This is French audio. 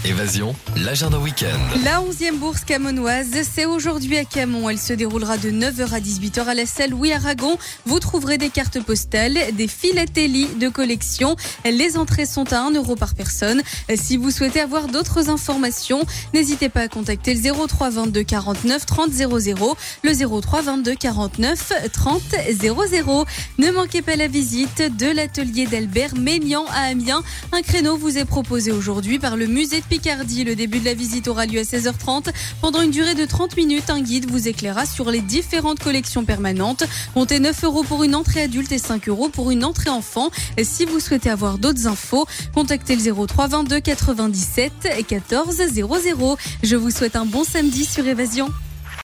Évasion, l'agenda week-end. La 11e bourse camonoise, c'est aujourd'hui à Camon. Elle se déroulera de 9h à 18h à la salle Louis Aragon. Vous trouverez des cartes postales, des philatélies de collection. Les entrées sont à 1 € par personne. Si vous souhaitez avoir d'autres informations, n'hésitez pas à contacter le 03 22 49 30 00, le 03 22 49 30 00. Ne manquez pas la visite de l'atelier d'Albert Ménian à Amiens. Un créneau vous est proposé aujourd'hui par le musée de Picardie. Le début de la visite aura lieu à 16h30. Pendant une durée de 30 minutes, un guide vous éclairera sur les différentes collections permanentes. Comptez 9 € pour une entrée adulte et 5 € pour une entrée enfant. Si vous souhaitez avoir d'autres infos, contactez le 03 22 97 14 00. Je vous souhaite un bon samedi sur Évasion.